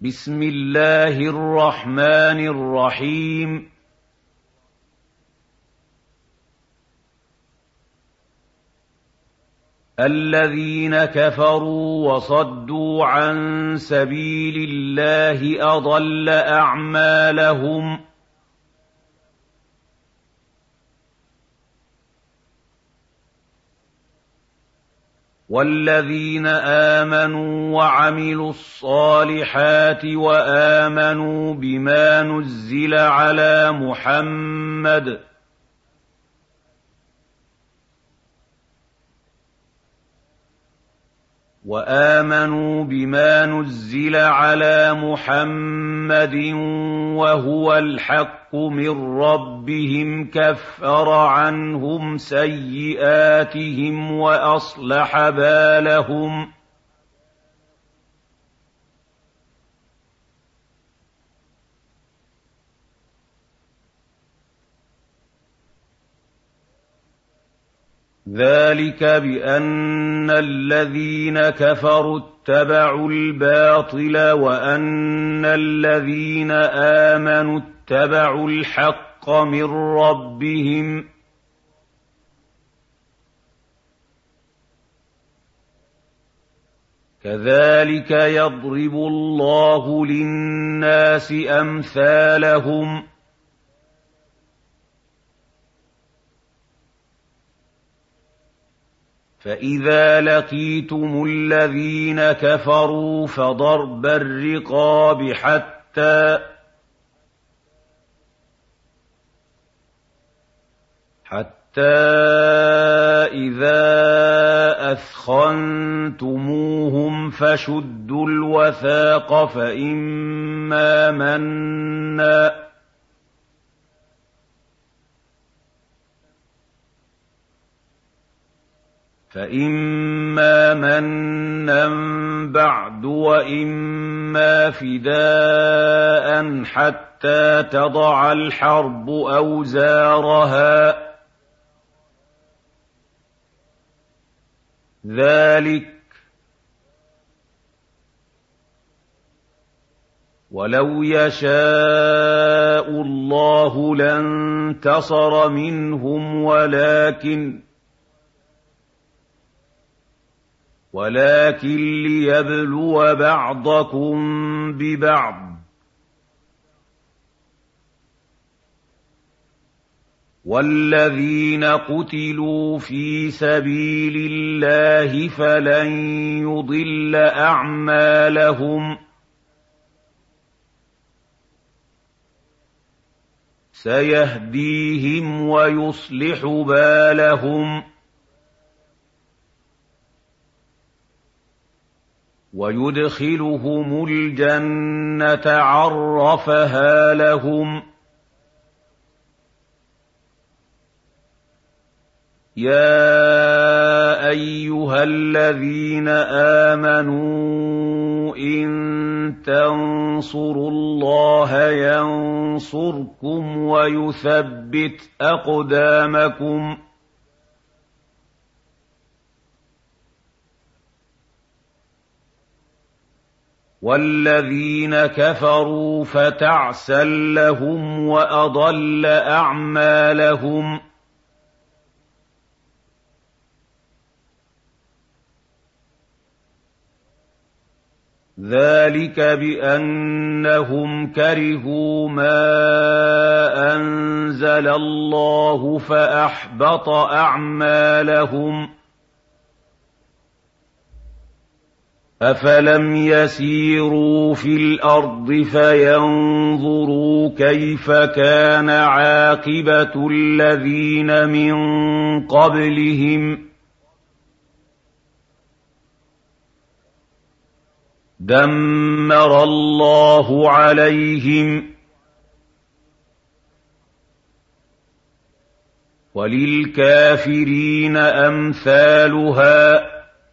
بسم الله الرحمن الرحيم. الذين كفروا وصدوا عن سبيل الله أضل أعمالهم والذين آمنوا وعملوا الصالحات وآمنوا بما نزل على محمد وهو الحق من ربهم كفر عنهم سيئاتهم وأصلح بالهم. ذلك بأن الذين كفروا اتبعوا الباطل وأن الذين آمنوا اتبعوا الحق من ربهم. كذلك يضرب الله للناس أمثالهم. فإذا لقيتم الذين كفروا فضرب الرقاب حتى إذا أثخنتموهم فشدوا الوثاق فإما منا بعد وإما فداء حتى تضع الحرب أوزارها. ذلك ولو يشاء الله لانتصر منهم ولكن ليبلو بعضكم ببعض. والذين قتلوا في سبيل الله فلن يضل أعمالهم سيهديهم ويصلح بالهم ويدخلهم الجنة عرفها لهم. يا أيها الذين آمنوا إن تنصروا الله ينصركم ويثبت أقدامكم. والذين كفروا فتعسا لهم وأضل أعمالهم. ذلك بأنهم كرهوا ما أنزل الله فأحبط أعمالهم. أفلم يسيروا في الأرض فينظروا كيف كان عاقبة الذين من قبلهم دمر الله عليهم وللكافرين أمثالها.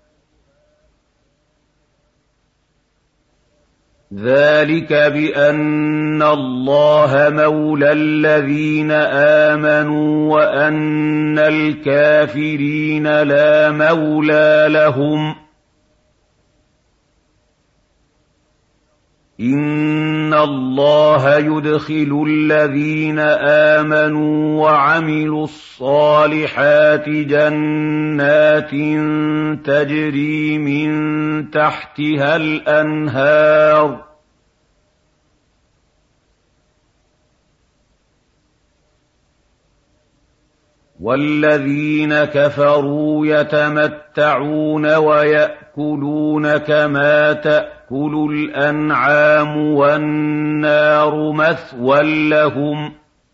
ذلك بأن الله مولى الذين آمنوا وأن الكافرين لا مولى لهم. إِنَّ اللَّهَ يُدْخِلُ الَّذِينَ آمَنُوا وَعَمِلُوا الصَّالِحَاتِ جَنَّاتٍ تَجْرِي مِن تَحْتِهَا الْأَنْهَارُ وَالَّذِينَ كَفَرُوا يَتَمَتَّعُونَ وَيَأْكُلُونَ كَمَا تَأْكُلُ الْأَنْعَامُ وَالنَّارُ مَثْوًى لَّهُمْ ۚ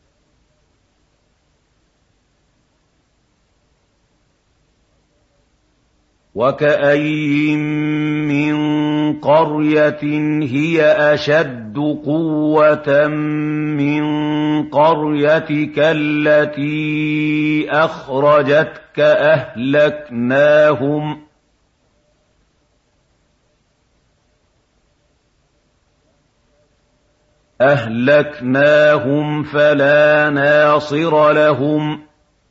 وَكَأَيِّن مِّن قَرْيَةٍ هِيَ أَشَدُّ قُوَّةً مِّن قَرْيَتِكَ الَّتِي أَخْرَجَتْكَ أَهْلَكْنَاهُمْ فَلَا نَاصِرَ لَهُمْ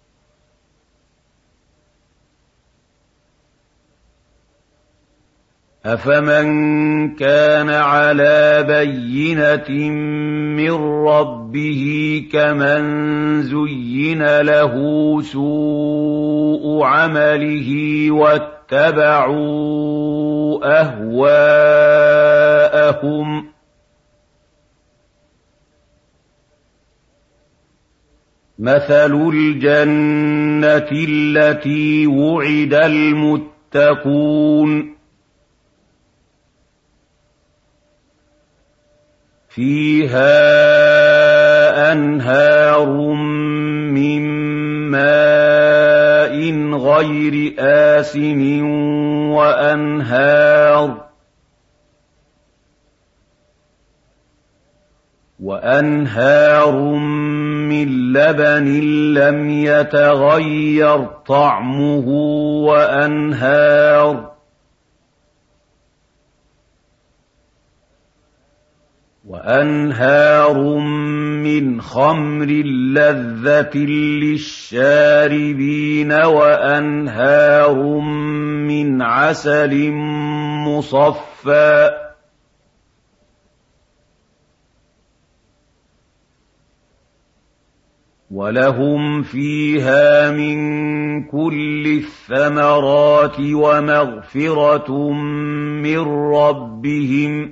أَفَمَن كَانَ عَلَىٰ بَيِّنَةٍ مِّن رَّبِّهِ كَمَن زُيِّنَ لَهُ سُوءُ عَمَلِهِ وَاتَّبَعُوا أَهْوَاءَهُم ۚ مَّثَلُ الْجَنَّةِ الَّتِي وُعِدَ الْمُتَّقُونَ فِيهَا أَنْهَارٌ مِّن مَّاءٍ غَيْرِ آسِنٍ وَأَنْهَارٌ مِّن لَّبَنٍ لَّمْ يَتَغَيَّرْ طَعْمُهُ وَأَنْهَارٌ مِّنْ خَمْرٍ لَّذَّةٍ لِّلشَّارِبِينَ وَأَنْهَارٌ مِّنْ عَسَلٍ مُّصَفًّى ۖ وَلَهُمْ فِيهَا مِن كُلِّ الثَّمَرَاتِ وَمَغْفِرَةٌ مِّن رَّبِّهِمْ ۖ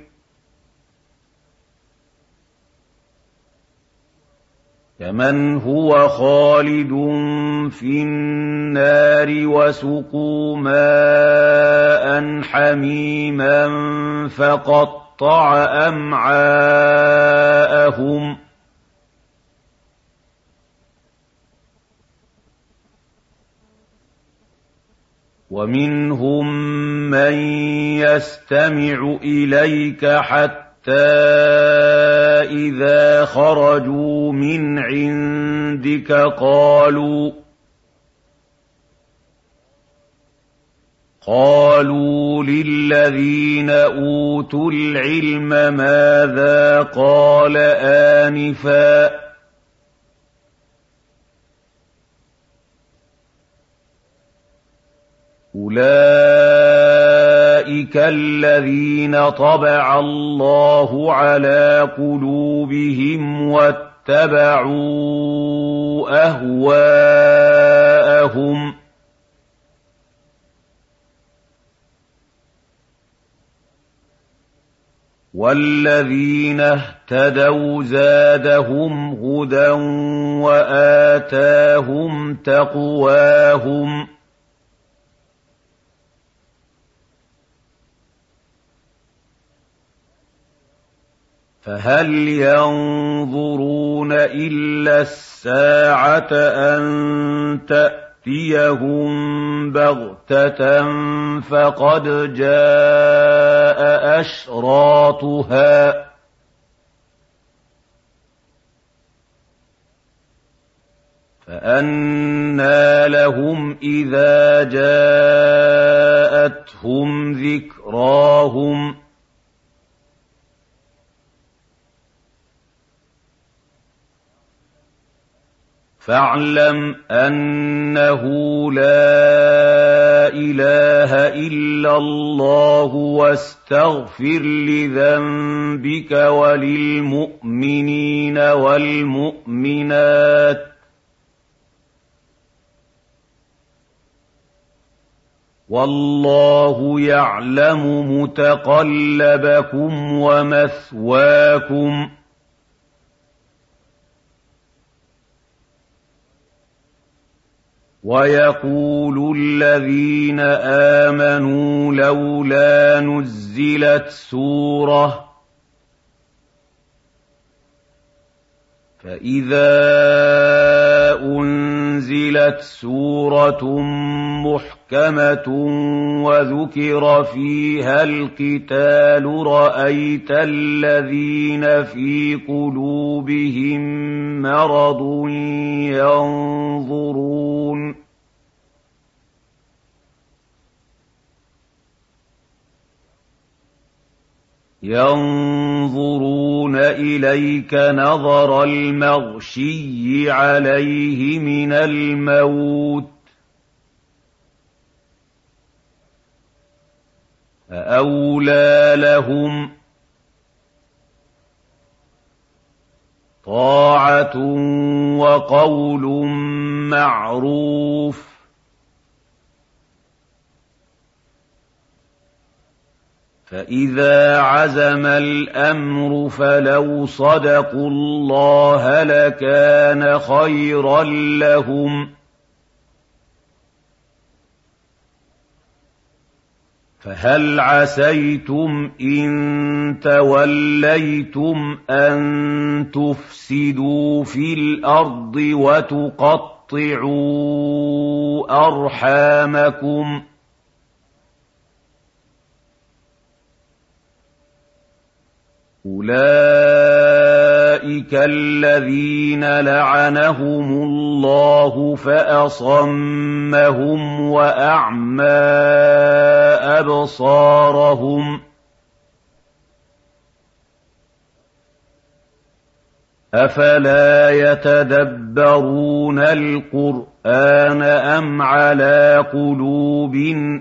كَمَنْ هُوَ خَالِدٌ فِي النَّارِ وَسُقُوا مَاءً حَمِيمًا فَقَطَّعَ أَمْعَاءَهُمْ وَمِنْهُم مَّن يَسْتَمِعُ إِلَيْكَ حَتَّىٰ إِذَا خَرَجُوا مِنْ عِندِكَ قَالُوا لِلَّذِينَ أُوتُوا الْعِلْمَ مَاذَا قَالَ آنِفًا ۚ أُولَٰئِكَ الَّذِينَ طَبَعَ اللَّهُ عَلَىٰ قُلُوبِهِمْ وَاتَّبَعُوا أَهْوَاءَهُمْ ۚ وَالَّذِينَ اهْتَدَوْا زَادَهُمْ هُدًى وَآتَاهُمْ تَقْوَاهُمْ ۗ فَهَلْ يَنظُرُونَ إِلَّا السَّاعَةَ أَن تَأْتِيَهُم بَغْتَةً فَقَدْ جَاءَ أَشْرَاطُهَا ۚ فَأَنَّىٰ لَهُمْ إِذَا جَاءَتْهُمْ ذِكْرَاهُمْ فاعلم أنه لا إله إلا الله واستغفر لذنبك وللمؤمنين والمؤمنات والله يعلم متقلبكم ومثواكم ويقول الذين آمنوا لولا نزلت سورة فإذا أنزلت سورة محكمة وذكر فيها القتال رأيت الذين في قلوبهم مرض ينظرون إليك نظر المغشي عليه من الموت فأولى لهم طاعة وقول معروف فإذا عزم الأمر فلو صدقوا الله لكان خيرا لهم فهل عسيتم إن توليتم أن تفسدوا في الأرض وتقطعوا أرحامكم أولئك الذين لعنهم الله فأصمهم وأعمى أبصارهم أفلا يتدبرون القرآن أم على قلوب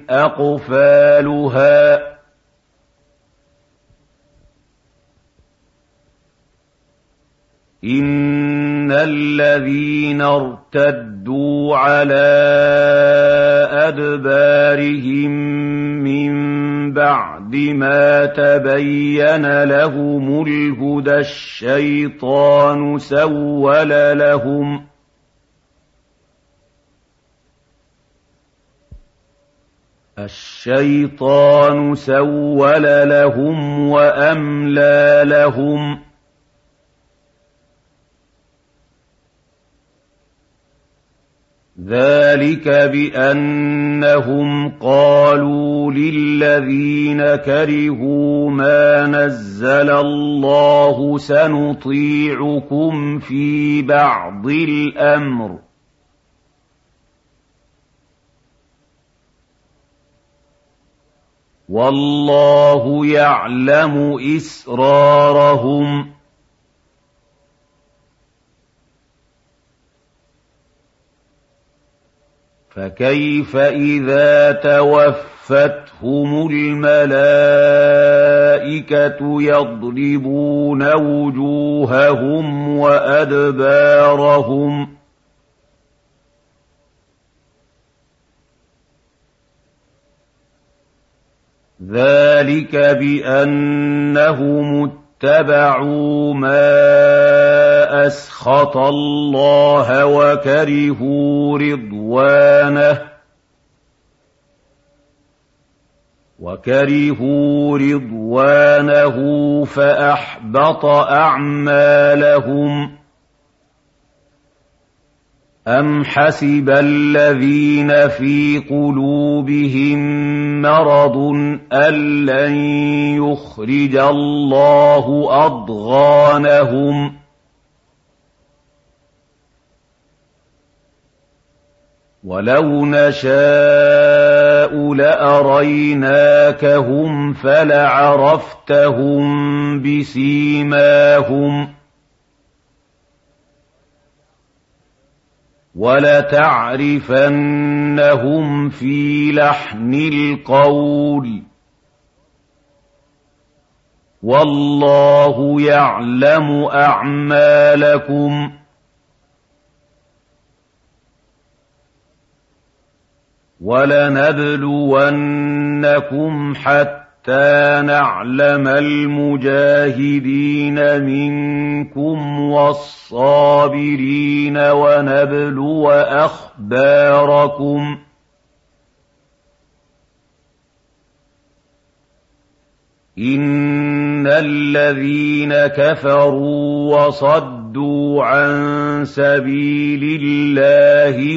أقفالها إن الذين ارتدوا على أدبارهم من بعد ما تبين لهم الهدى الشيطان سول لهم وأملى لهم ذلك بأنهم قالوا للذين كرهوا ما نزل الله سنطيعكم في بعض الأمر والله يعلم إسرارهم فكيف إذا توفتهم الملائكة يضربون وجوههم وأدبارهم ذلك بأنهم اتبعوا ما أسخط الله وكرهوا رضوانه فأحبط أعمالهم أم حسب الذين في قلوبهم مرض أن لن يخرج الله أضغانهم ولو نشاء لأريناكهم فلعرفتهم بسيماهم وَلَتَعْرِفَنَّهُمْ فِي لَحْنِ الْقَوْلِ ۚ وَاللَّهُ يَعْلَمُ أَعْمَالَكُمْ ۚ وَلَنَبْلُوَنَّكُمْ حَتَّىٰ نَعْلَمَ الْمُجَاهِدِينَ مِنكُمْ وَالصَّابِرِينَ وَنَبْلُوَ أَخْبَارَكُمْ ۚ إِنَّ الَّذِينَ كَفَرُوا وَصَدُّوا عَن سَبِيلِ اللَّهِ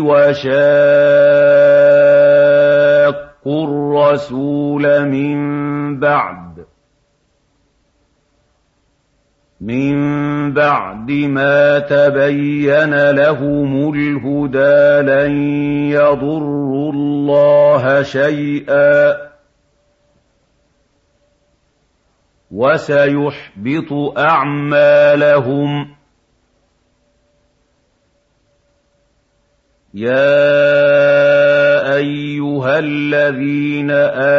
وَشَاقُّوا الرَّسُولَ مِن بَعْدِ مَا تَبَيَّنَ لَهُمُ الْهُدَىٰ لَن يَضُرُّوا اللَّهَ شَيْئًا وَسَيُحْبِطُ أَعْمَالَهُمْ. يَا أَيُّهَا الَّذِينَ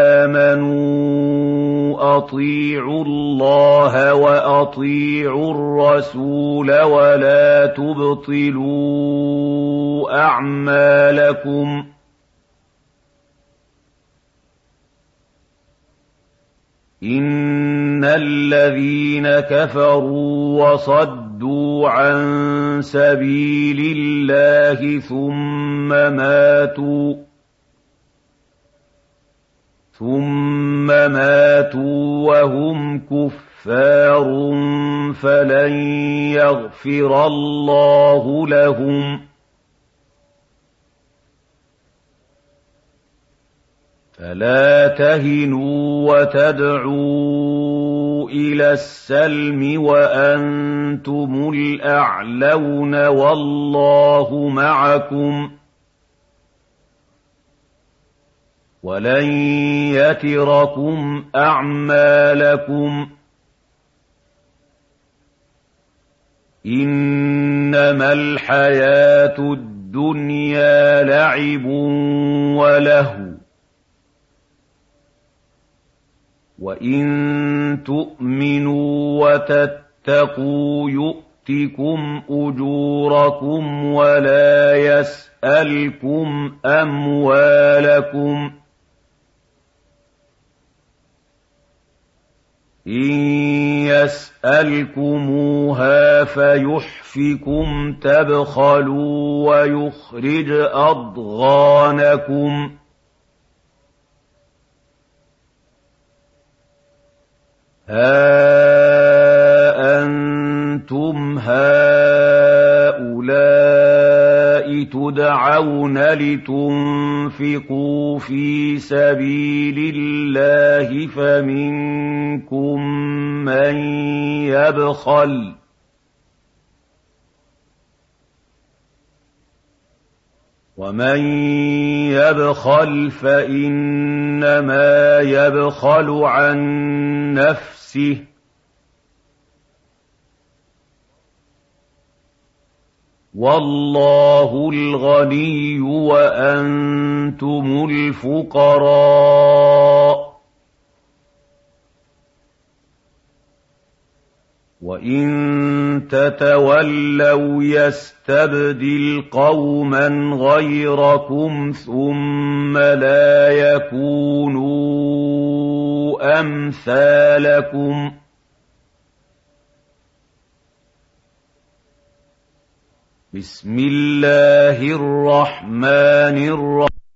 آمَنُوا أَطِيعُوا اللَّهَ وَأَطِيعُوا الرَّسُولَ وَلَا تُبْطِلُوا أَعْمَالَكُمْ. إِنَّ الَّذِينَ كَفَرُوا وَصَدُّوا عَن سَبِيلِ اللَّهِ ثُمَّ مَاتُوا وَهُمْ كُفَّارٌ فَلَن يَغْفِرَ اللَّهُ لَهُمْ. فَلَا تَهِنُوا وَتَدْعُوا إِلَى السَّلْمِ وَأَنتُمُ الْأَعْلَوْنَ وَاللَّهُ مَعَكُمْ وَلَن يَتِرَكُمْ أَعْمَالَكُمْ. إِنَّمَا الْحَيَاةُ الدُّنْيَا لَعِبٌ وَلَهْوٌ، وَإِن تُؤْمِنُوا وَتَتَّقُوا يُؤْتِكُمْ أُجُورَكُمْ وَلَا يَسْأَلْكُمْ أَمْوَالَكُمْ. إِن يَسْأَلْكُمُوهَا فَيُحْفِكُمْ تَبْخَلُوا وَيُخْرِجْ أَضْغَانَكُمْ. هَا أَنتُمْ هَٰؤُلَاءِ تُدْعَوْنَ لِتُنفِقُوا فِي سَبِيلِ اللَّهِ فَمِنكُم مَّن يَبْخَلُ ۖ وَمَن يَبْخَلْ فَإِنَّمَا يَبْخَلُ عَن نَّفْسِهِ ۚ وَاللَّهُ الْغَنِيُّ وَأَنتُمُ الْفُقَرَاءُ. وَإِن تَتَوَلَّوْا يَسْتَبْدِلْ قَوْمًا غَيْرَكُمْ ثُمَّ لَا يَكُونُوا أَمْثَالَكُم. بسم الله الرحمن الرحيم.